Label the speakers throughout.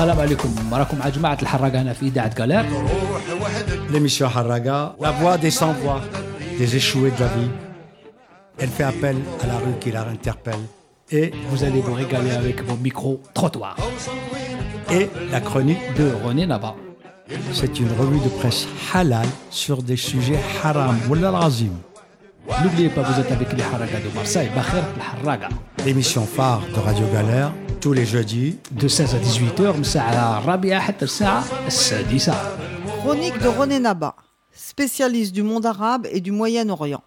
Speaker 1: السلام عليكم راكم مع جماعة الحراقة هنا في إذاعة غالير.
Speaker 2: L'émission Harraga, la voix des sans-voix, des échoués de la vie. Elle fait appel à la rue qui la interpelle. Et
Speaker 1: Vous allez vous régaler avec vos micros-trottoirs.
Speaker 2: Et la chronique,
Speaker 1: De René Naba.
Speaker 2: c'est une revue de presse halal sur des sujets haram. Wallah al-azim.
Speaker 1: N'oubliez pas, vous êtes avec les Harraga de Marseille. Bakhir الحراقة.
Speaker 2: L'émission phare de Radio Galère, tous les jeudis.
Speaker 1: De 16 à 18h من الساعة الرابعة حتى الساعة السادسة.
Speaker 3: Chronique de René Naba, spécialiste du monde arabe et du Moyen-Orient.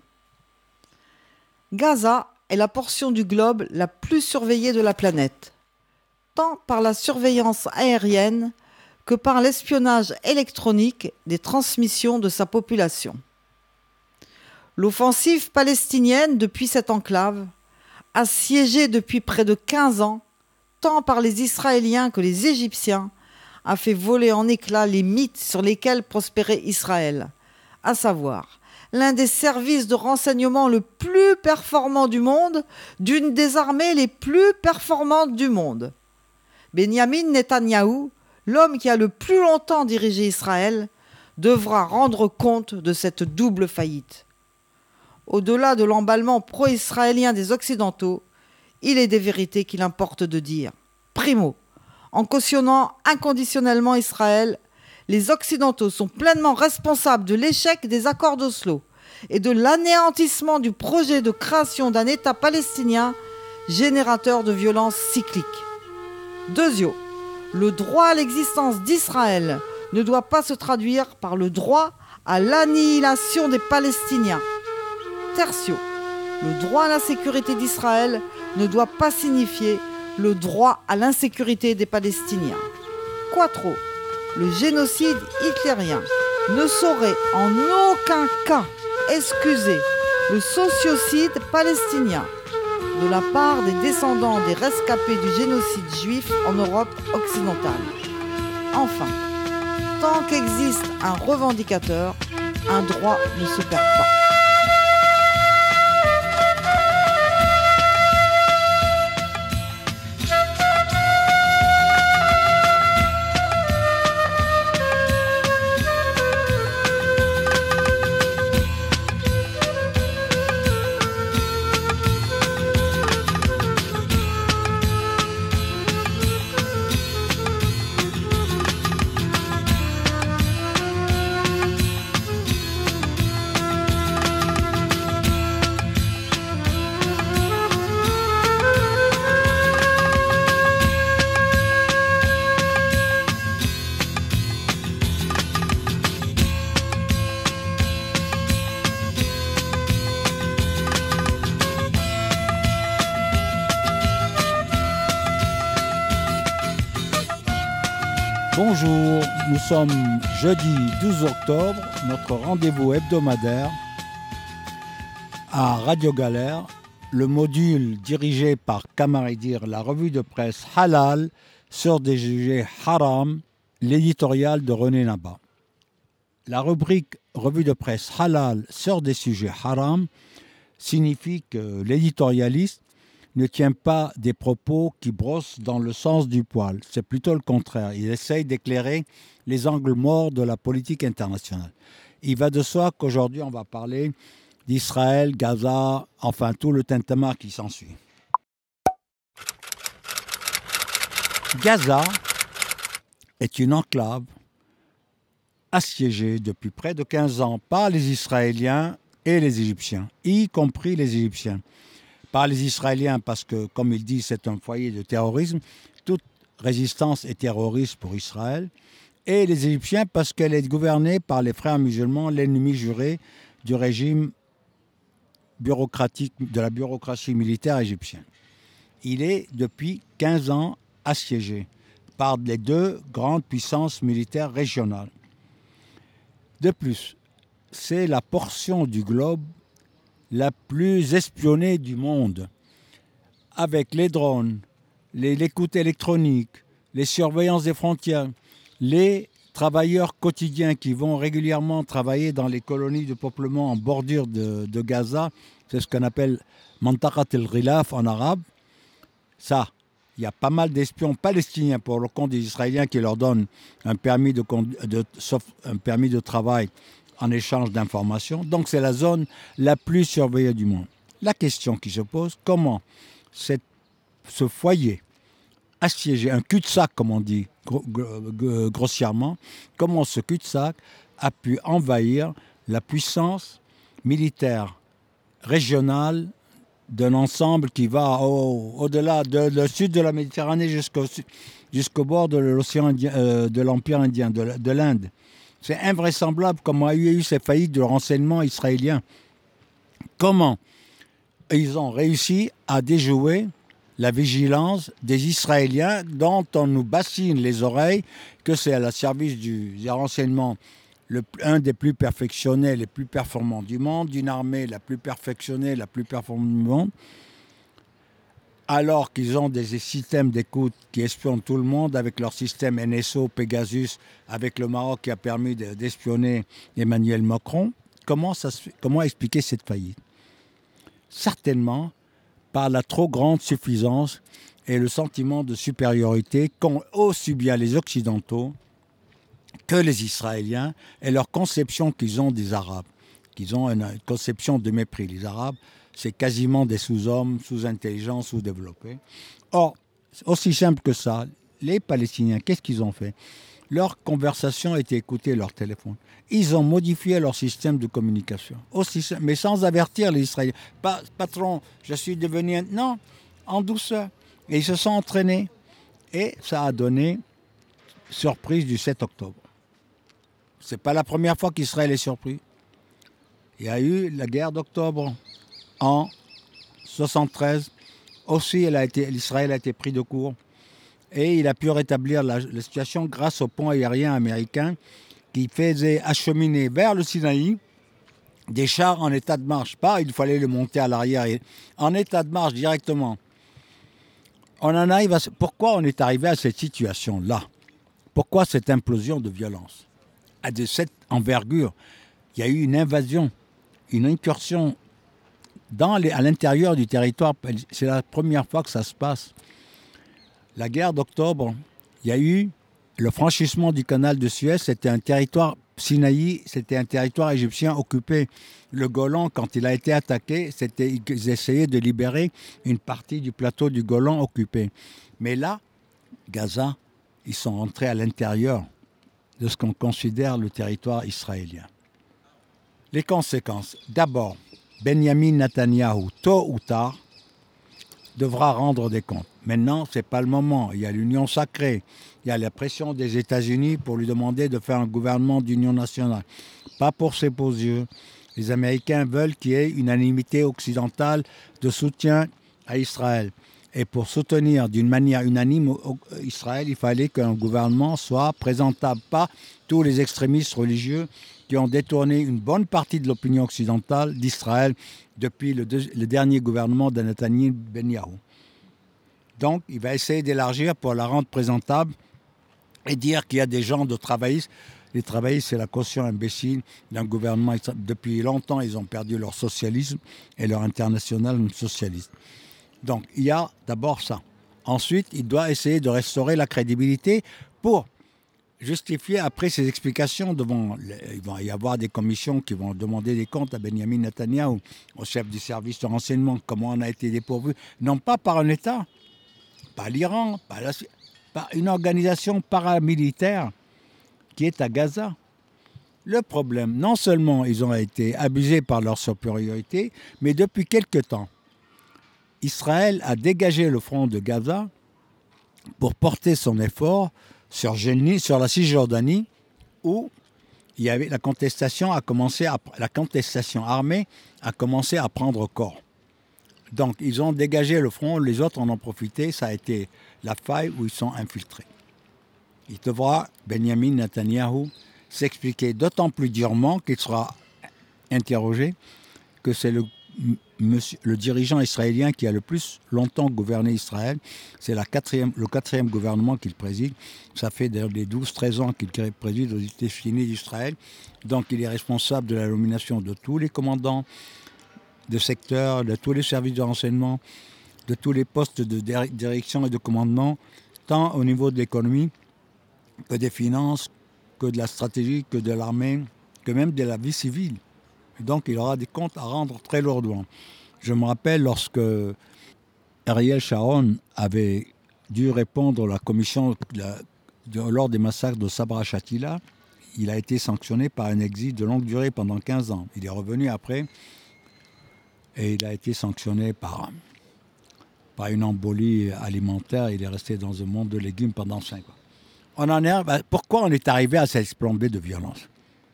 Speaker 3: Gaza est la portion du globe la plus surveillée de la planète, tant par la surveillance aérienne que par l'espionnage électronique des transmissions de sa population. L'offensive palestinienne depuis cette enclave, assiégée depuis près de 15 ans, tant par les Israéliens que les Égyptiens, a fait voler en éclats les mythes sur lesquels prospérait Israël, à savoir l'un des services de renseignement le plus performant du monde, d'une des armées les plus performantes du monde. Benyamin Netanyahou, l'homme qui a le plus longtemps dirigé Israël, devra rendre compte de cette double faillite. Au-delà de l'emballement pro-israélien des Occidentaux, il est des vérités qu'il importe de dire. Primo, en cautionnant inconditionnellement Israël, les Occidentaux sont pleinement responsables de l'échec des accords d'Oslo et de l'anéantissement du projet de création d'un État palestinien générateur de violences cycliques. Deuxio, le droit à l'existence d'Israël ne doit pas se traduire par le droit à l'annihilation des Palestiniens. Tertio, le droit à la sécurité d'Israël ne doit pas signifier le droit à l'insécurité des Palestiniens. Quattro, le génocide hitlérien ne saurait en aucun cas excuser le sociocide palestinien de la part des descendants des rescapés du génocide juif en Europe occidentale. Enfin, tant qu'existe un revendicateur, un droit ne se perd pas.
Speaker 2: Bonjour, nous sommes jeudi 12 octobre, notre rendez-vous hebdomadaire à Radio Galère, le module dirigé par Kamaridir, la revue de presse halal sur des sujets haram, l'éditorial de René Naba. La rubrique revue de presse halal sur des sujets haram signifie que l'éditorialiste ne tient pas des propos qui brossent dans le sens du poil. C'est plutôt le contraire. Il essaye d'éclairer les angles morts de la politique internationale. Il va de soi qu'aujourd'hui, on va parler d'Israël, Gaza, enfin tout le tintamarre qui s'ensuit. Gaza est une enclave assiégée depuis près de 15 ans par les Israéliens et les Égyptiens, y compris les Égyptiens. Par les Israéliens parce que, comme ils disent, c'est un foyer de terrorisme. Toute résistance est terroriste pour Israël. Et les Égyptiens parce qu'elle est gouvernée par les frères musulmans, l'ennemi juré du régime bureaucratique, de la bureaucratie militaire égyptienne. Il est depuis 15 ans assiégé par les deux grandes puissances militaires régionales. De plus, c'est la portion du globe la plus espionnée du monde, avec les drones, l'écoute électronique, les surveillances des frontières, les travailleurs quotidiens qui vont régulièrement travailler dans les colonies de peuplement en bordure de Gaza, c'est ce qu'on appelle Mantaqat el-Ghilaf en arabe. Ça, il y a pas mal d'espions palestiniens pour le compte des Israéliens qui leur donnent un permis de travail en échange d'informations. Donc c'est la zone la plus surveillée du monde. La question qui se pose, comment ce foyer assiégé, un cul-de-sac comme on dit grossièrement, comment ce cul-de-sac a pu envahir la puissance militaire régionale d'un ensemble qui va au-delà le sud de la Méditerranée jusqu'au bord de l'océan de l'Empire indien, de l'Inde. C'est invraisemblable comment il y a eu ces faillites de renseignement israélien. Comment ils ont réussi à déjouer la vigilance des Israéliens dont on nous bassine les oreilles que c'est à la service des renseignements un des plus perfectionnés, les plus performants du monde, d'une armée la plus perfectionnée, la plus performante du monde, alors qu'ils ont des systèmes d'écoute qui espionnent tout le monde avec leur système NSO, Pegasus, avec le Maroc qui a permis d'espionner Emmanuel Macron. Comment expliquer cette faillite ? Certainement par la trop grande suffisance et le sentiment de supériorité qu'ont aussi bien les Occidentaux que les Israéliens et leur conception qu'ils ont des Arabes, qu'ils ont une conception de mépris. Les Arabes, c'est quasiment des sous-hommes, sous-intelligents, sous-développés. Or, aussi simple que ça, les Palestiniens, qu'est-ce qu'ils ont fait ? Leur conversation était écoutée, leur téléphone. Ils ont modifié leur système de communication. Aussi simple, mais sans avertir les Israéliens. Patron, je suis devenu... Non, en douceur. Et ils se sont entraînés. Et ça a donné surprise du 7 octobre. Ce n'est pas la première fois qu'Israël est surpris. Il y a eu la guerre d'octobre en 1973. Aussi, l'Israël a été pris de court. Et il a pu rétablir la situation grâce au pont aérien américain qui faisait acheminer vers le Sinaï des chars en état de marche. Pas, il fallait le monter à l'arrière. En état de marche directement. Pourquoi on est arrivé à cette situation-là ? Pourquoi cette implosion de violence ? De cette envergure, il y a eu une invasion, une incursion à l'intérieur du territoire. C'est la première fois que ça se passe. La guerre d'octobre, il y a eu le franchissement du canal de Suez, c'était un territoire Sinaï, c'était un territoire égyptien occupé. Le Golan, quand il a été attaqué, ils essayaient de libérer une partie du plateau du Golan occupé. Mais là, Gaza, ils sont rentrés à l'intérieur de ce qu'on considère le territoire israélien. Les conséquences. D'abord, Benjamin Netanyahou, tôt ou tard, devra rendre des comptes. Maintenant, ce n'est pas le moment. Il y a l'union sacrée. Il y a la pression des États-Unis pour lui demander de faire un gouvernement d'union nationale. Pas pour ses beaux yeux. Les Américains veulent qu'il y ait une unanimité occidentale de soutien à Israël. Et pour soutenir d'une manière unanime Israël, il fallait qu'un gouvernement soit présentable. Pas tous les extrémistes religieux qui ont détourné une bonne partie de l'opinion occidentale d'Israël depuis le dernier gouvernement de Netanyahou. Donc, il va essayer d'élargir pour la rendre présentable et dire qu'il y a des gens de travaillistes. Les travaillistes, c'est la caution imbécile d'un gouvernement. Depuis longtemps, ils ont perdu leur socialisme et leur international socialiste. Donc, il y a d'abord ça. Ensuite, il doit essayer de restaurer la crédibilité pour justifier après ses explications. Il va y avoir des commissions qui vont demander des comptes à Benjamin Netanyahou, au chef du service de renseignement, comment on a été dépourvu. Non pas par un État, pas l'Iran, par une organisation paramilitaire qui est à Gaza. Le problème, non seulement ils ont été abusés par leur supériorité, mais depuis quelque temps, Israël a dégagé le front de Gaza pour porter son effort sur la Cisjordanie, où il y avait la contestation armée a commencé à prendre corps. Donc, ils ont dégagé le front, les autres en ont profité, ça a été la faille où ils sont infiltrés. Il devra, Benjamin Netanyahou, s'expliquer d'autant plus durement qu'il sera interrogé que c'est le dirigeant israélien qui a le plus longtemps gouverné Israël. C'est le quatrième gouvernement qu'il préside. Ça fait les 12-13 ans qu'il préside aux États-Unis d'Israël. Donc il est responsable de la nomination de tous les commandants de secteur, de tous les services de renseignement, de tous les postes de direction et de commandement, tant au niveau de l'économie que des finances, que de la stratégie, que de l'armée, que même de la vie civile. Et donc il aura des comptes à rendre très lourdement. Je me rappelle lorsque Ariel Sharon avait dû répondre à la commission lors des massacres de Sabra Shatila, il a été sanctionné par un exil de longue durée pendant 15 ans. Il est revenu après et il a été sanctionné par une embolie alimentaire. Il est resté dans un monde de légumes pendant 5 ans. Pourquoi on est arrivé à cette explombée de violence?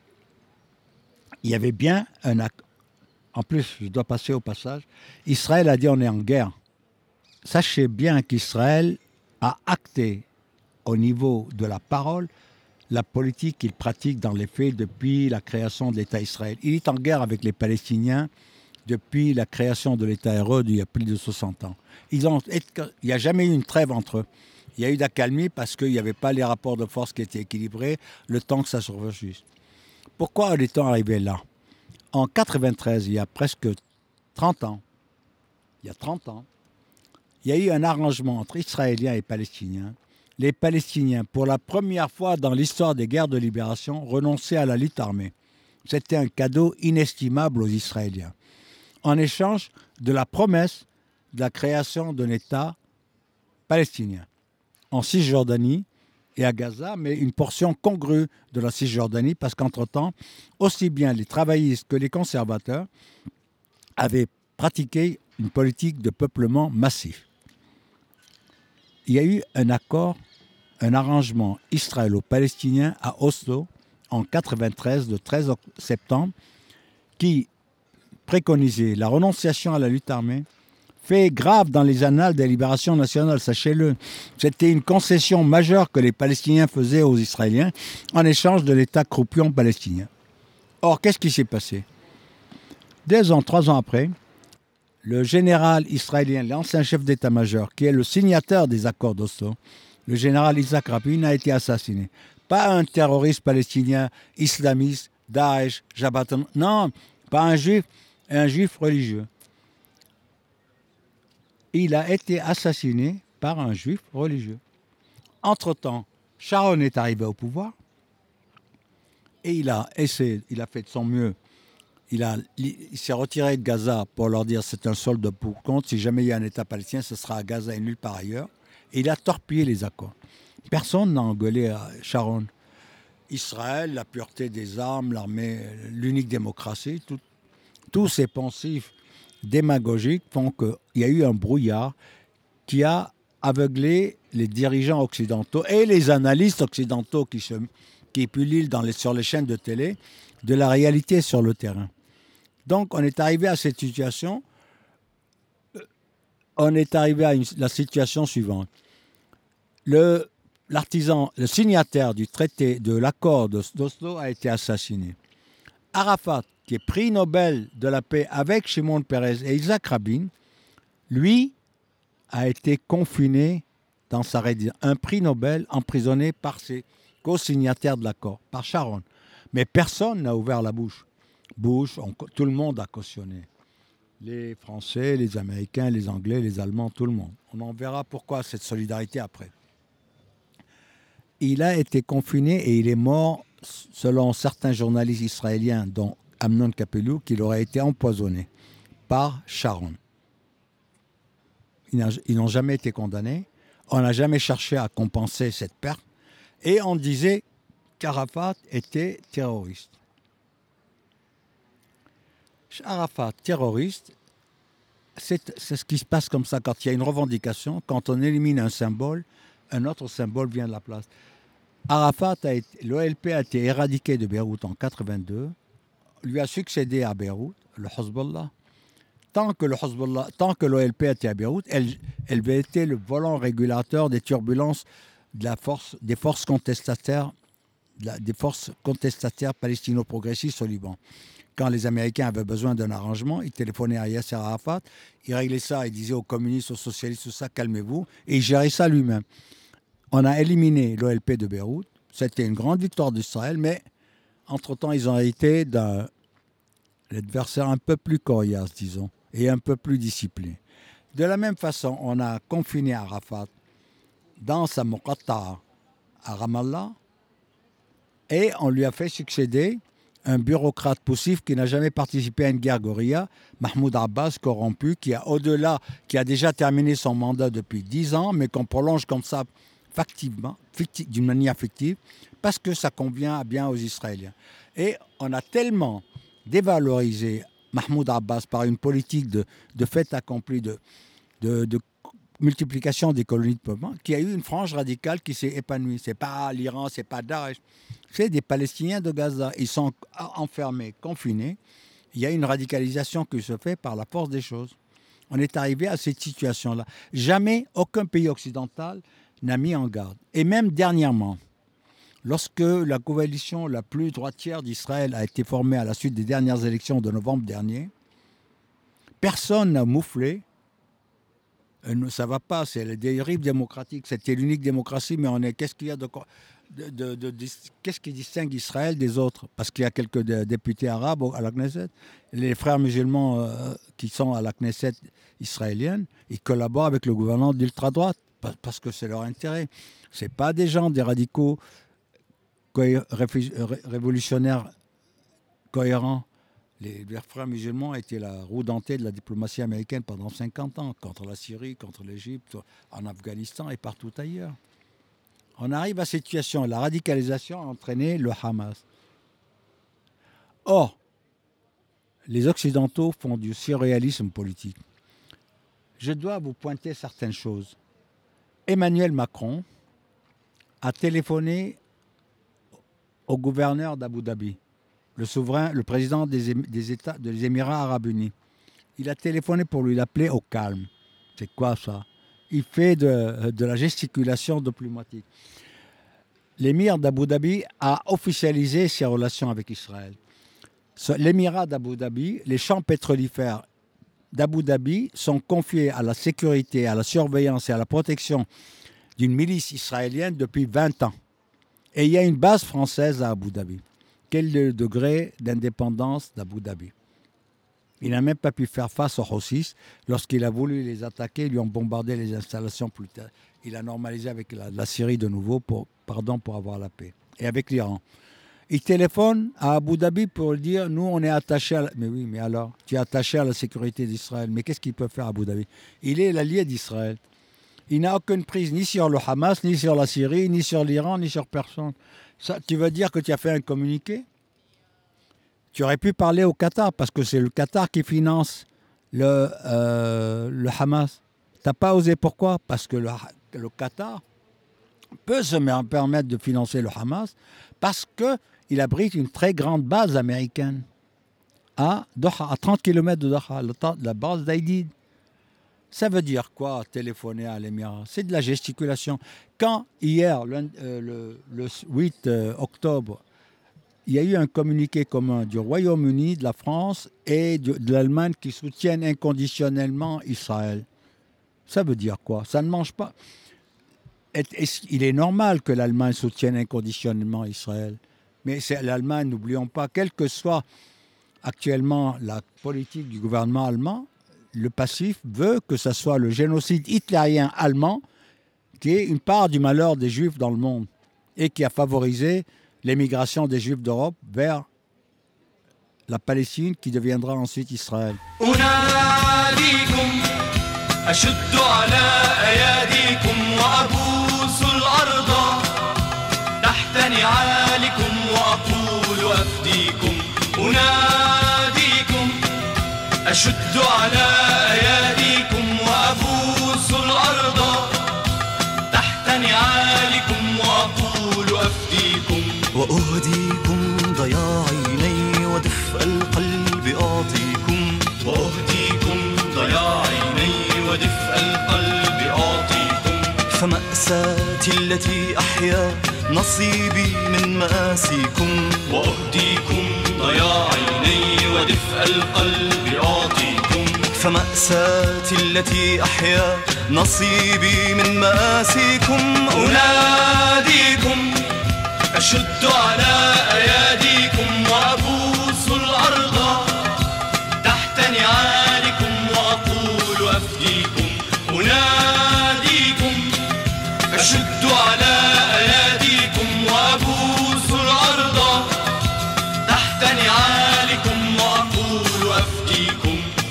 Speaker 2: Il y avait bien un acte. En plus, je dois passer au passage. Israël a dit on est en guerre. Sachez bien qu'Israël a acté au niveau de la parole la politique qu'il pratique dans les faits depuis la création de l'État Israël. Il est en guerre avec les Palestiniens depuis la création de l'État hébreu il y a plus de 60 ans. Il n'y a jamais eu une trêve entre eux. Il y a eu d'accalmie parce qu'il n'y avait pas les rapports de force qui étaient équilibrés, le temps que ça se juste. Pourquoi en est-on arrivé là? En 1993, il y a presque 30 ans, il y a eu un arrangement entre Israéliens et Palestiniens. Les Palestiniens, pour la première fois dans l'histoire des guerres de libération, renonçaient à la lutte armée. C'était un cadeau inestimable aux Israéliens. En échange de la promesse de la création d'un État palestinien en Cisjordanie et à Gaza, mais une portion congrue de la Cisjordanie, parce qu'entre-temps, aussi bien les travaillistes que les conservateurs avaient pratiqué une politique de peuplement massif. Il y a eu un accord, un arrangement israélo-palestinien à Oslo en 1993, le 13 septembre, qui préconisait la renonciation à la lutte armée, fait grave dans les annales des libérations nationales, sachez-le. C'était une concession majeure que les Palestiniens faisaient aux Israéliens en échange de l'État croupion palestinien. Or, qu'est-ce qui s'est passé? 3 ans après, le général israélien, l'ancien chef d'état-major, qui est le signataire des accords d'Oslo, le général Isaac Rabin, a été assassiné. Pas un terroriste palestinien, islamiste, Daesh, Jabhat, non, pas un juif religieux. Il a été assassiné par un juif religieux. Entre-temps, Sharon est arrivé au pouvoir et il a fait de son mieux. Il s'est retiré de Gaza pour leur dire c'est un solde pour compte. Si jamais il y a un État palestinien, ce sera à Gaza et nulle part ailleurs. Et il a torpillé les accords. Personne n'a engueulé à Sharon. Israël, la pureté des armes, l'armée, l'unique démocratie, tous ces pensifs démagogiques font qu'il y a eu un brouillard qui a aveuglé les dirigeants occidentaux et les analystes occidentaux qui pullulent sur les chaînes de télé de la réalité sur le terrain. Donc on est arrivé à cette situation. On est arrivé à la situation suivante. Le signataire du traité de l'accord d'Oslo a été assassiné. Arafat, qui est prix Nobel de la paix avec Shimon Peres et Isaac Rabin, lui a été confiné dans sa résidence. Un prix Nobel emprisonné par ses co-signataires de l'accord, par Sharon. Mais personne n'a ouvert la bouche. Tout le monde a cautionné. Les Français, les Américains, les Anglais, les Allemands, tout le monde. On en verra pourquoi cette solidarité après. Il a été confiné et il est mort, selon certains journalistes israéliens, dont Amnon Kapelou, qu'il aurait été empoisonné par Sharon. Ils n'ont jamais été condamnés. On n'a jamais cherché à compenser cette perte. Et on disait qu'Arafat était terroriste. Arafat, terroriste, c'est ce qui se passe comme ça quand il y a une revendication. Quand on élimine un symbole, un autre symbole vient de la place. L'OLP a été éradiqué de Beyrouth en 1982. Lui a succédé à Beyrouth, le Hezbollah. Tant que l'OLP était à Beyrouth, elle avait été le volant régulateur des turbulences des forces contestataires palestino-progressistes au Liban. Quand les Américains avaient besoin d'un arrangement, ils téléphonaient à Yasser Arafat, il réglait ça, il disait aux communistes, aux socialistes, tout ça, calmez-vous, et il gérait ça lui-même. On a éliminé l'OLP de Beyrouth, c'était une grande victoire d'Israël, mais entre-temps, ils ont hérité d'un adversaire un peu plus coriace, disons, et un peu plus discipliné. De la même façon, on a confiné Arafat dans sa muqatta'a à Ramallah et on lui a fait succéder un bureaucrate poussif qui n'a jamais participé à une guerre guérilla, Mahmoud Abbas, corrompu, qui a déjà terminé son mandat depuis 10 ans, mais qu'on prolonge comme ça d'une manière fictive, parce que ça convient bien aux Israéliens. Et on a tellement dévalorisé Mahmoud Abbas par une politique de fait accompli, de multiplication des colonies de peuplement, qu'il y a eu une frange radicale qui s'est épanouie. Ce n'est pas l'Iran, ce n'est pas Daesh, c'est des Palestiniens de Gaza. Ils sont enfermés, confinés. Il y a une radicalisation qui se fait par la force des choses. On est arrivé à cette situation-là. Jamais aucun pays occidental n'a mis en garde. Et même dernièrement, lorsque la coalition la plus droitière d'Israël a été formée à la suite des dernières élections de novembre dernier, personne n'a mouflé. Ça ne va pas, c'est les dérives démocratiques. C'était l'unique démocratie, mais qu'est-ce qu'il y a qu'est-ce qui distingue Israël des autres? Parce qu'il y a quelques députés arabes à la Knesset. Les frères musulmans qui sont à la Knesset israélienne, ils collaborent avec le gouvernement d'ultra-droite parce que c'est leur intérêt. Ce n'est pas des gens, des radicaux révolutionnaires cohérents. Les frères musulmans étaient la roue dentée de la diplomatie américaine pendant 50 ans, contre la Syrie, contre l'Égypte, en Afghanistan et partout ailleurs. On arrive à cette situation. La radicalisation a entraîné le Hamas. Or, les Occidentaux font du surréalisme politique. Je dois vous pointer certaines choses. Emmanuel Macron a téléphoné au gouverneur d'Abu Dhabi, le président des Émirats arabes unis. Il a téléphoné pour lui l'appeler au calme. C'est quoi ça? Il fait de la gesticulation diplomatique. L'émir d'Abu Dhabi a officialisé ses relations avec Israël. L'émirat d'Abu Dhabi, les champs pétrolifères d'Abu Dhabi sont confiés à la sécurité, à la surveillance et à la protection d'une milice israélienne depuis 20 ans. Et il y a une base française à Abu Dhabi. Quel est le degré d'indépendance d'Abu Dhabi? Il n'a même pas pu faire face aux Houthis. Lorsqu'il a voulu les attaquer, ils lui ont bombardé les installations plus tard. Il a normalisé avec la Syrie de nouveau pour avoir la paix. Et avec l'Iran. Il téléphone à Abu Dhabi pour dire, nous on est attachés à Mais oui, mais alors, tu es attaché à la sécurité d'Israël. Mais qu'est-ce qu'il peut faire Abu Dhabi? Il est l'allié d'Israël. Il n'a aucune prise ni sur le Hamas, ni sur la Syrie, ni sur l'Iran, ni sur personne. Ça, tu veux dire que tu as fait un communiqué? Tu aurais pu parler au Qatar, parce que c'est le Qatar qui finance le Hamas. Tu n'as pas osé. Pourquoi? Parce que le Qatar peut se permettre de financer le Hamas, parce qu'il abrite une très grande base américaine à Doha, à 30 km de Doha, la base d'Aïdid. Ça veut dire quoi, téléphoner à l'Émirat? C'est de la gesticulation. Quand hier, le 8 octobre, il y a eu un communiqué commun du Royaume-Uni, de la France et de l'Allemagne qui soutiennent inconditionnellement Israël. Ça veut dire quoi? Ça ne mange pas. Il est normal que l'Allemagne soutienne inconditionnellement Israël. Mais c'est l'Allemagne, n'oublions pas, quelle que soit actuellement la politique du gouvernement allemand, le passif veut que ce soit le génocide hitlérien allemand qui est une part du malheur des Juifs dans le monde et qui a favorisé l'émigration des Juifs d'Europe vers la Palestine qui deviendra ensuite Israël.
Speaker 4: أشد على أياديكم وأبوس الأرض تحت نعالكم وأقول أفديكم وأهديكم ضياع عيني ودفء القلب أعطيكم وأهديكم ضياع عيني ودفء القلب أعطيكم فمأساتي التي أحيا نصيبي من مآسيكم وأهديكم ضياع عيني ودفء القلب أعطيكم فمأساتي التي أحيا نصيبي من مآسيكم أناديكم أشد على أياديكم وأبوس الأرض تحت نعالكم وأقول أفديكم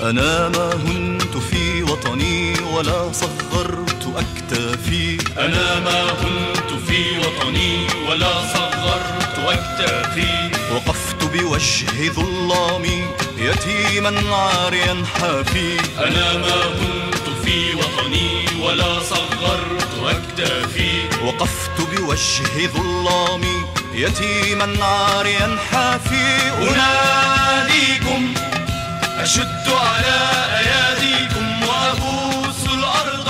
Speaker 4: أنا ما هنت في وطني ولا صغرت أكتافي أنا ما هنت في وطني ولا صغرت أكتافي وقفت بوجه ظلامي يتيما عاريا حافي أنا ما هنت في وطني ولا صغرت أكتافي وقفت بوجه ظلامي يتيما عاريا حافي أناديكم أشد على أياديكم وأبوس الأرض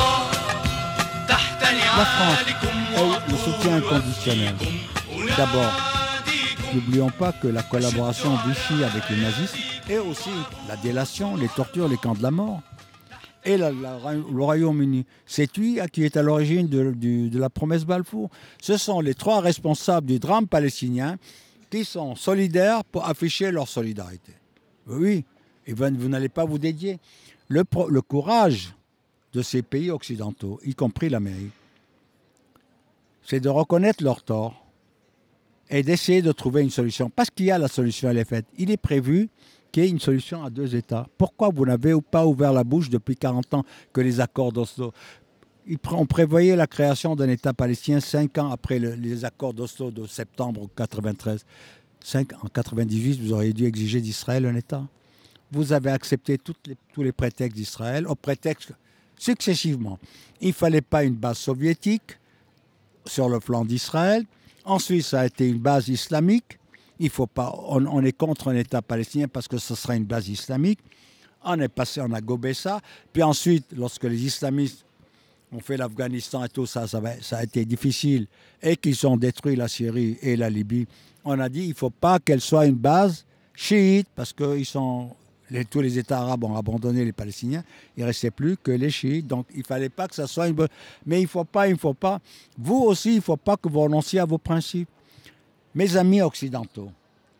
Speaker 4: تحت نعالكم
Speaker 2: Le soutien inconditionnel. D'abord, n'oublions pas que la collaboration Vichy avec les nazistes et aussi la délation, les tortures, les camps de la mort et le Royaume-Uni, c'est lui qui est à l'origine de la promesse Balfour. Ce sont les trois responsables du drame palestinien qui sont solidaires pour afficher leur solidarité. Oui, et vous n'allez pas vous dédier. Le courage de ces pays occidentaux, y compris l'Amérique, c'est de reconnaître leurs torts et d'essayer de trouver une solution. Parce qu'il y a la solution, elle est faite. Il est prévu qu'il y ait une solution à 2 États. Pourquoi vous n'avez pas ouvert la bouche depuis 40 ans que les accords d'Oslo? On prévoyait la création d'un État palestinien 5 ans après les accords d'Oslo de septembre 1993. En 1998, vous auriez dû exiger d'Israël un État. Vous avez accepté tous les prétextes d'Israël, au prétexte successivement. Il ne fallait pas une base soviétique sur le flanc d'Israël. Ensuite, ça a été une base islamique. Il faut pas, on est contre un État palestinien parce que ce serait une base islamique. On a gobé ça. Puis ensuite, lorsque les islamistes ont fait l'Afghanistan et tout ça, ça a été difficile et qu'ils ont détruit la Syrie et la Libye, on a dit il ne faut pas qu'elle soit une base chiite parce que tous les États arabes ont abandonné les Palestiniens. Il ne restait plus que les chiites. Donc, il ne fallait pas que ça soit une... Mais il ne faut pas. Vous aussi, il ne faut pas que vous renonciez à vos principes. Mes amis occidentaux,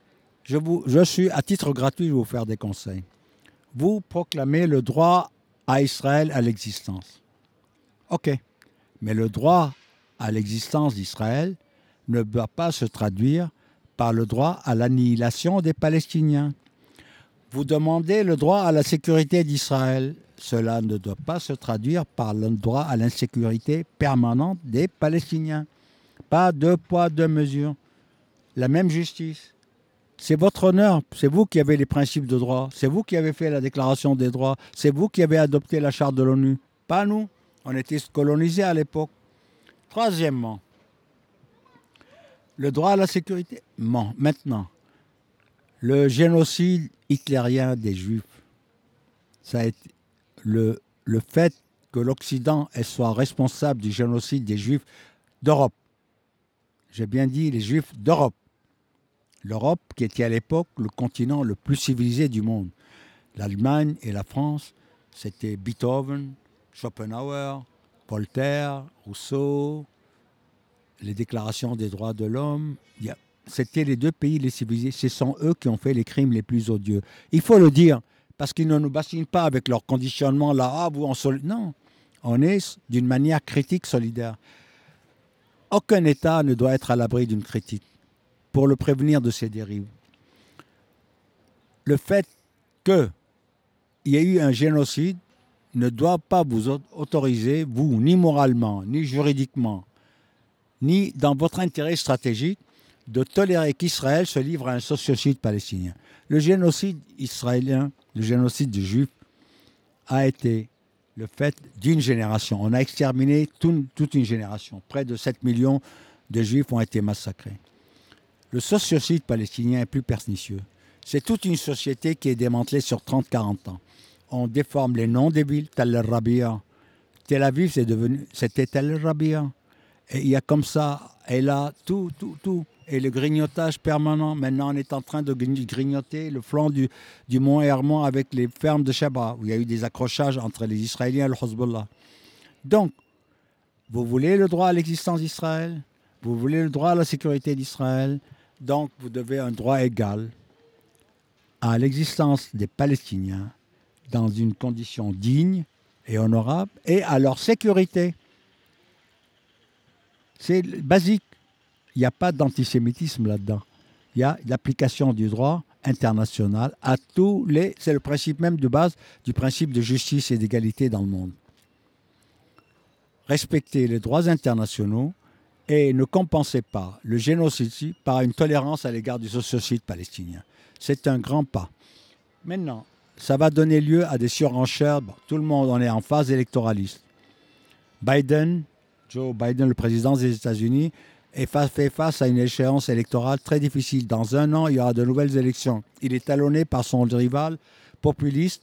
Speaker 2: je suis, à titre gratuit, je vais vous faire des conseils. Vous proclamez le droit à Israël à l'existence. OK. Mais le droit à l'existence d'Israël ne doit pas se traduire par le droit à l'annihilation des Palestiniens. Vous demandez le droit à la sécurité d'Israël. Cela ne doit pas se traduire par le droit à l'insécurité permanente des Palestiniens. Pas 2 poids, 2 mesures. La même justice. C'est votre honneur. C'est vous qui avez les principes de droit. C'est vous qui avez fait la déclaration des droits. C'est vous qui avez adopté la charte de l'ONU. Pas nous. On était colonisés à l'époque. Troisièmement, le droit à la sécurité. Bon, maintenant, le génocide hitlérien des Juifs, ça a été le fait que l'Occident soit responsable du génocide des Juifs d'Europe. J'ai bien dit les Juifs d'Europe. L'Europe qui était à l'époque le continent le plus civilisé du monde. L'Allemagne et la France, c'était Beethoven, Schopenhauer, Voltaire, Rousseau, les déclarations des droits de l'homme. C'était les 2 pays les civilisés. Ce sont eux qui ont fait les crimes les plus odieux. Il faut le dire, parce qu'ils ne nous bassinent pas avec leur conditionnement là. Non, on est d'une manière critique solidaire. Aucun État ne doit être à l'abri d'une critique pour le prévenir de ses dérives. Le fait qu'il y ait eu un génocide ne doit pas vous autoriser, vous, ni moralement, ni juridiquement, ni dans votre intérêt stratégique, de tolérer qu'Israël se livre à un sociocide palestinien. Le génocide israélien, le génocide des Juifs, a été le fait d'une génération. On a exterminé toute une génération. Près de 7 millions de Juifs ont été massacrés. Le sociocide palestinien est plus pernicieux. C'est toute une société qui est démantelée sur 30-40 ans. On déforme les noms des villes, Tel el-Rabia. Tel Aviv, c'était Tel el-Rabia. Et il y a comme ça, et là, tout. Et le grignotage permanent. Maintenant, on est en train de grignoter le flanc du mont Hermon avec les fermes de Sheba, où il y a eu des accrochages entre les Israéliens et le Hezbollah. Donc, vous voulez le droit à l'existence d'Israël, vous voulez le droit à la sécurité d'Israël, donc vous devez un droit égal à l'existence des Palestiniens dans une condition digne et honorable et à leur sécurité. C'est basique. Il n'y a pas d'antisémitisme là-dedans. il y a l'application du droit international à tous les... C'est le principe même de base du principe de justice et d'égalité dans le monde. Respecter les droits internationaux et ne compenser pas le génocide par une tolérance à l'égard du sociocide palestinien. C'est un grand pas. Maintenant, ça va donner lieu à des surenchères. Bon, tout le monde en est en phase électoraliste. Joe Biden, le président des États-Unis, fait face à une échéance électorale très difficile. Dans 1 an, il y aura de nouvelles élections. Il est talonné par son rival populiste,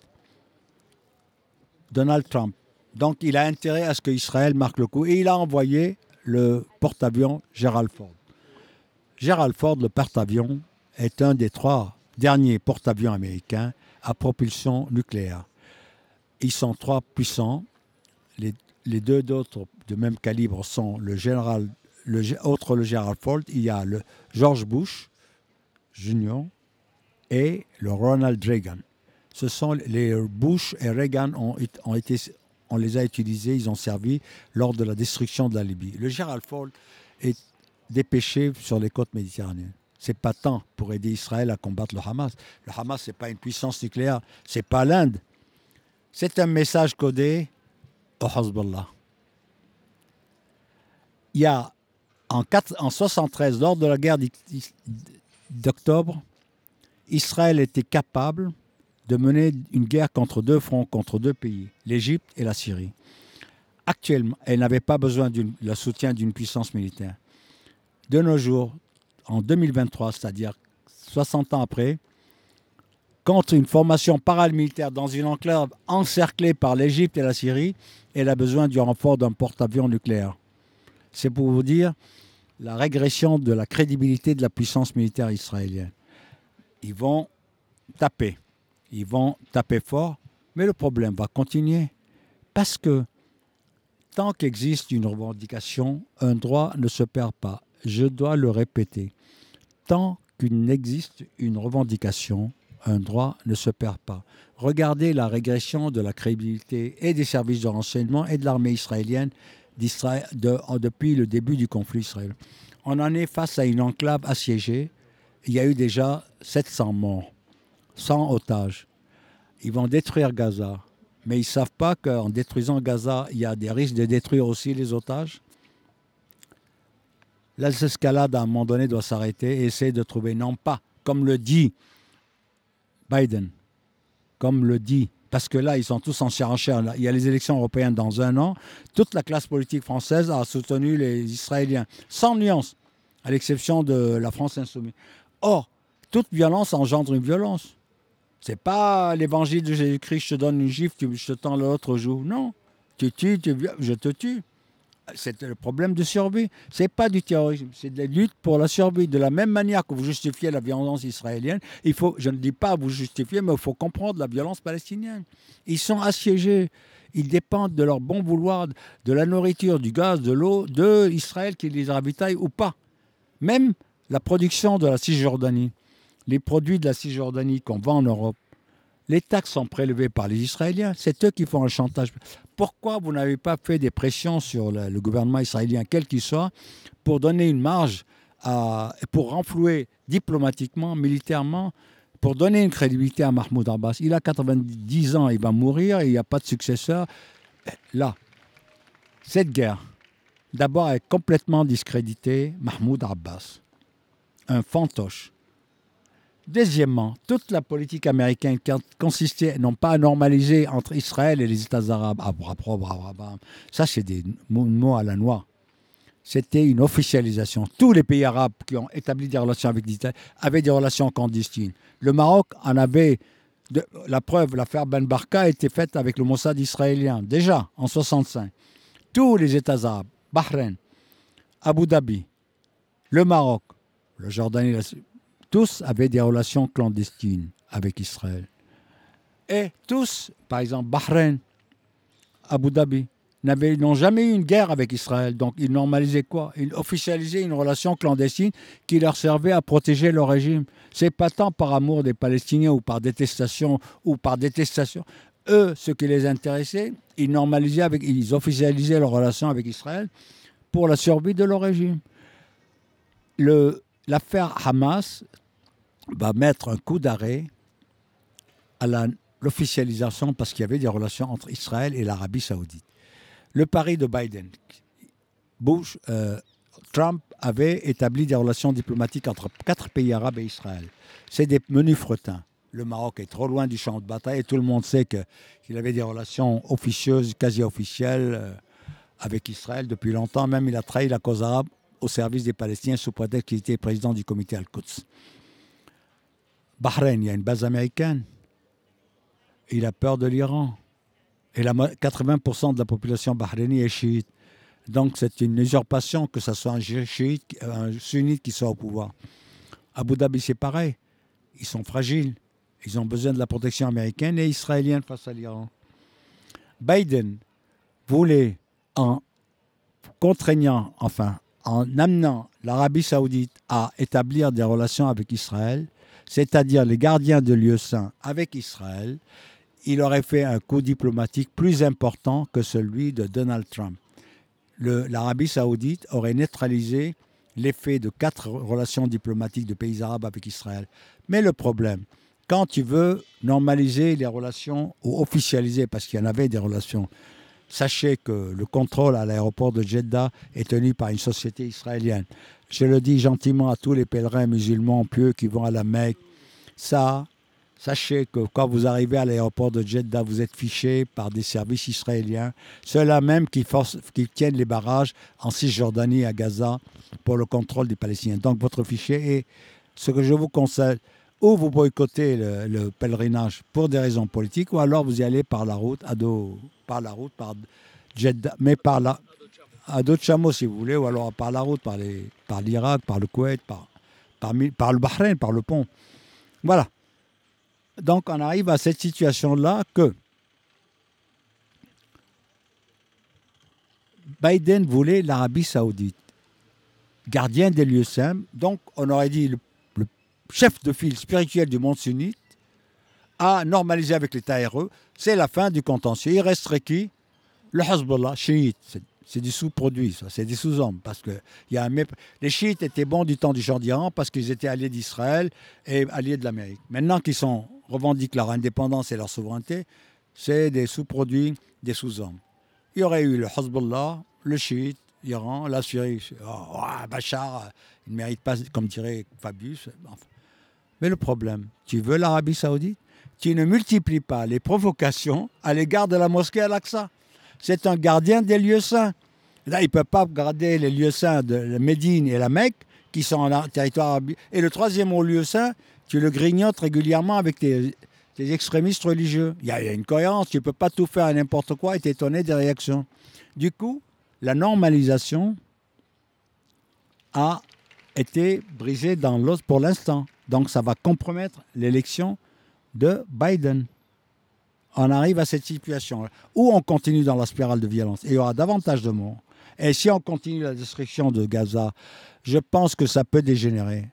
Speaker 2: Donald Trump. Donc, il a intérêt à ce qu'Israël marque le coup. Et il a envoyé le porte-avions Gerald Ford. Gerald Ford, le porte-avions, est un des 3 derniers porte-avions américains à propulsion nucléaire. Ils sont 3 puissants. Les 2 d'autres de même calibre sont le Gerald Ford. Il y a le George Bush Jr. et le Ronald Reagan. Ce sont les Bush et Reagan on les a utilisés, ils ont servi lors de la destruction de la Libye. Le Gerald Ford est dépêché sur les côtes méditerranéennes. Ce n'est pas tant pour aider Israël à combattre le Hamas. Le Hamas, ce n'est pas une puissance nucléaire, ce n'est pas l'Inde. C'est un message codé au Hezbollah. Il y a en 1973, lors de la guerre d'octobre, Israël était capable de mener une guerre contre 2 fronts, contre 2 pays, l'Égypte et la Syrie. Actuellement, elle n'avait pas besoin du soutien d'une puissance militaire. De nos jours, en 2023, c'est-à-dire 60 ans après, contre une formation paramilitaire dans une enclave encerclée par l'Égypte et la Syrie, elle a besoin du renfort d'un porte-avions nucléaire. C'est pour vous dire la régression de la crédibilité de la puissance militaire israélienne. Ils vont taper fort, mais le problème va continuer. Parce que tant qu'existe une revendication, un droit ne se perd pas. Je dois le répéter. Tant qu'il existe une revendication, un droit ne se perd pas. Regardez la régression de la crédibilité et des services de renseignement et de l'armée israélienne depuis le début du conflit israélien. On en est face à une enclave assiégée. Il y a eu déjà 700 morts, 100 otages. Ils vont détruire Gaza. Mais ils ne savent pas qu'en détruisant Gaza, il y a des risques de détruire aussi les otages. L'escalade, à un moment donné, doit s'arrêter et essayer de trouver, non pas, comme le dit Biden, parce que là, ils sont tous en surenchère. Il y a les élections européennes dans 1 an. Toute la classe politique française a soutenu les Israéliens, sans nuance, à l'exception de la France insoumise. Or, toute violence engendre une violence. Ce n'est pas l'évangile de Jésus-Christ, je te donne une gifle, je te tends l'autre joue. Non, tu tues, je te tue. C'est le problème de survie. Ce n'est pas du terrorisme, c'est de la lutte pour la survie. De la même manière que vous justifiez la violence israélienne, je ne dis pas vous justifier, mais il faut comprendre la violence palestinienne. Ils sont assiégés. Ils dépendent de leur bon vouloir, de la nourriture, du gaz, de l'eau, de Israël qui les ravitaille ou pas. Même la production de la Cisjordanie, les produits de la Cisjordanie qu'on vend en Europe, les taxes sont prélevées par les Israéliens. C'est eux qui font un chantage. Pourquoi vous n'avez pas fait des pressions sur le gouvernement israélien, quel qu'il soit, pour donner une marge, pour renflouer diplomatiquement, militairement, pour donner une crédibilité à Mahmoud Abbas? Il a 90 ans, il va mourir, il n'y a pas de successeur. Là, cette guerre, d'abord, est complètement discréditée Mahmoud Abbas, un fantoche. Deuxièmement, toute la politique américaine qui consistait non pas à normaliser entre Israël et les États arabes, ça c'est des mots à la noix. C'était une officialisation. Tous les pays arabes qui ont établi des relations avec l'Israël avaient des relations clandestines. Le Maroc en avait la preuve, l'affaire Ben Barka a été faite avec le Mossad israélien, déjà en 1965. Tous les États arabes, Bahreïn, Abu Dhabi, le Maroc, le Jordanie, tous avaient des relations clandestines avec Israël. Et tous, par exemple, Bahreïn, Abu Dhabi, n'ont jamais eu une guerre avec Israël. Donc, ils normalisaient quoi? Ils officialisaient une relation clandestine qui leur servait à protéger leur régime. Ce n'est pas tant par amour des Palestiniens ou par détestation. Eux, ce qui les intéressait, ils officialisaient leur relation avec Israël pour la survie de leur régime. l'affaire Hamas va mettre un coup d'arrêt à l'officialisation parce qu'il y avait des relations entre Israël et l'Arabie Saoudite. Le pari de Biden, Trump avait établi des relations diplomatiques entre 4 pays arabes et Israël. C'est des menus frettins. Le Maroc est trop loin du champ de bataille et tout le monde sait qu'il avait des relations officieuses, quasi officielles avec Israël depuis longtemps. Même il a trahi la cause arabe au service des Palestiniens sous prétexte qu'il était président du comité Al-Quds. Bahreïn, il y a une base américaine. Il a peur de l'Iran. Et 80% de la population bahreïnie est chiite. Donc c'est une usurpation que ce soit un chiite, un sunnite qui soit au pouvoir. Abu Dhabi, c'est pareil. Ils sont fragiles. Ils ont besoin de la protection américaine et israélienne face à l'Iran. Biden voulait, en amenant l'Arabie Saoudite à établir des relations avec Israël, c'est-à-dire les gardiens de lieux saints avec Israël, il aurait fait un coup diplomatique plus important que celui de Donald Trump. L'Arabie Saoudite aurait neutralisé l'effet de 4 relations diplomatiques de pays arabes avec Israël. Mais le problème, quand tu veux normaliser les relations ou officialiser, parce qu'il y en avait des relations, sachez que le contrôle à l'aéroport de Jeddah est tenu par une société israélienne. Je le dis gentiment à tous les pèlerins musulmans pieux qui vont à la Mecque. Sachez que quand vous arrivez à l'aéroport de Jeddah, vous êtes fiché par des services israéliens, ceux-là même qui tiennent les barrages en Cisjordanie et à Gaza pour le contrôle des Palestiniens. Donc votre fichier est ce que je vous conseille. Ou vous boycottez le pèlerinage pour des raisons politiques, ou alors vous y allez par la route, par Jeddah, mais à d'autres chameaux si vous voulez, ou alors par la route, par l'Irak, par le Koweït, par le Bahreïn, par le pont. Voilà. Donc on arrive à cette situation-là que Biden voulait l'Arabie Saoudite, gardien des lieux saints, donc on aurait dit le chef de file spirituel du monde sunnite, a normalisé avec l'État RE, c'est la fin du contentieux. Il resterait qui? Le Hezbollah, chiite. C'est du sous-produit, ça. C'est des sous-hommes. Parce que les chiites étaient bons du temps du Shah d'Iran parce qu'ils étaient alliés d'Israël et alliés de l'Amérique. Maintenant qu'ils revendiquent leur indépendance et leur souveraineté, c'est des sous-produits, des sous-hommes. Il y aurait eu le Hezbollah, le chiite, l'Iran, la Syrie. Bachar, il ne mérite pas, comme dirait Fabius. Enfin. Mais le problème, tu veux l'Arabie Saoudite? Tu ne multiplies pas les provocations à l'égard de la mosquée Al-Aqsa. C'est un gardien des lieux saints. Là, il ne peut pas garder les lieux saints de la Médine et la Mecque, qui sont en territoire arabe. Et le troisième haut lieu saint, tu le grignotes régulièrement avec tes extrémistes religieux. Il y a une cohérence. Tu ne peux pas tout faire à n'importe quoi et t'étonner des réactions. Du coup, la normalisation a été brisée pour l'instant. Donc, ça va compromettre l'élection de Biden. On arrive à cette situation où on continue dans la spirale de violence et il y aura davantage de morts. Et si on continue la destruction de Gaza, je pense que ça peut dégénérer.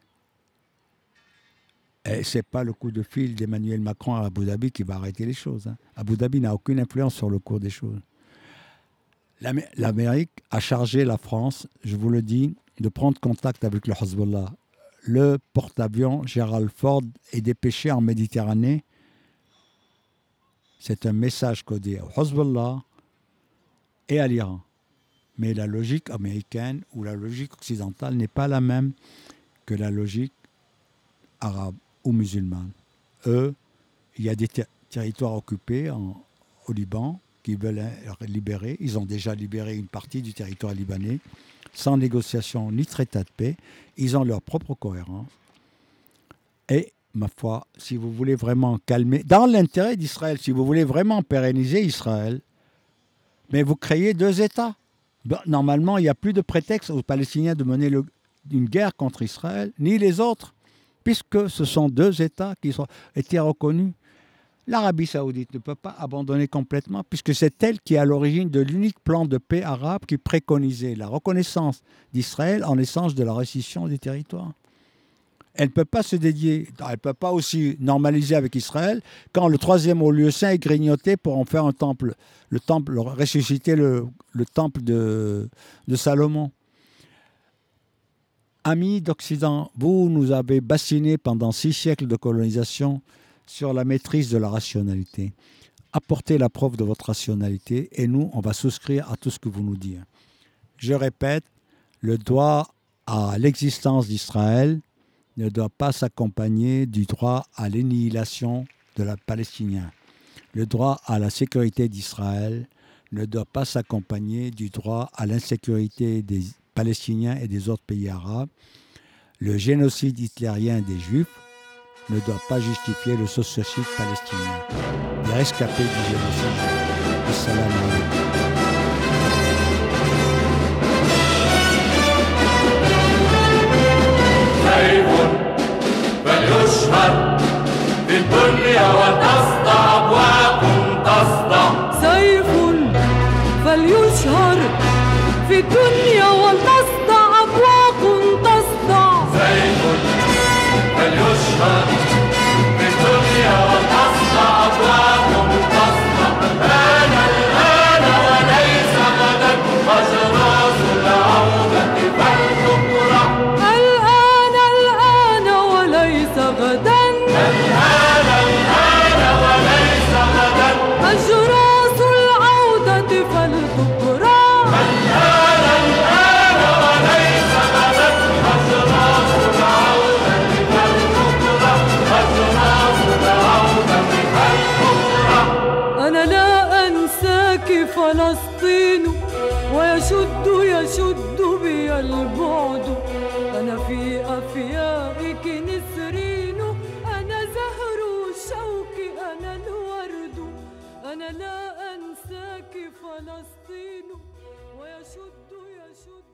Speaker 2: Et ce n'est pas le coup de fil d'Emmanuel Macron à Abu Dhabi qui va arrêter les choses. Abu Dhabi n'a aucune influence sur le cours des choses. L'Amérique a chargé la France, je vous le dis, de prendre contact avec le Hezbollah. Le porte-avions Gerald Ford est dépêché en Méditerranée. C'est un message codé au Hezbollah et à l'Iran. Mais la logique américaine ou la logique occidentale n'est pas la même que la logique arabe ou musulmane. Eux, il y a des territoires occupés au Liban qui veulent libérer. Ils ont déjà libéré une partie du territoire libanais sans négociation ni traité de paix. Ils ont leur propre cohérence. Et ma foi, si vous voulez vraiment calmer, dans l'intérêt d'Israël, si vous voulez vraiment pérenniser Israël, mais vous créez 2 États. Normalement, il n'y a plus de prétexte aux Palestiniens de mener une guerre contre Israël, ni les autres, puisque ce sont 2 États qui ont été reconnus. L'Arabie Saoudite ne peut pas abandonner complètement, puisque c'est elle qui est à l'origine de l'unique plan de paix arabe qui préconisait la reconnaissance d'Israël en échange de la rescission des territoires. Elle ne peut pas se dédier, elle ne peut pas aussi normaliser avec Israël quand le 3e haut lieu saint est grignoté pour en faire un temple, ressusciter le temple de Salomon. Amis d'Occident, vous nous avez bassinés pendant 6 siècles de colonisation sur la maîtrise de la rationalité. Apportez la preuve de votre rationalité et nous, on va souscrire à tout ce que vous nous dites. Je répète, le droit à l'existence d'Israël ne doit pas s'accompagner du droit à l'annihilation de la Palestiniens. Le droit à la sécurité d'Israël ne doit pas s'accompagner du droit à l'insécurité des Palestiniens et des autres pays arabes. Le génocide hitlérien des Juifs ne doit pas justifier le sociocide palestinien. Les rescapés du génocide. Assalamu alaikum.
Speaker 5: فليشهد في الدنيا وتصدع أبواب تصدع
Speaker 6: سيف فليشهر في الدنيا وتصدع أبواق تصدع
Speaker 5: سيف فليشهد في الدنيا وتصدع أبواب تصدع الآن وليس غدا أجراس العودة فلتقرع
Speaker 6: الآن وليس غدا
Speaker 5: وليس غدا
Speaker 6: أجراس العودة فلتقرع
Speaker 5: الآن وليس غدا أجراس العودة فلتقرع أجراس العودة فلتقرع
Speaker 6: أنا لا أنساك فلسطين ويشد بي البعد أنا في أفيائك نسرين أنا زهر الشوك أنا الورد أنا لا أنساك فلسطين ويشد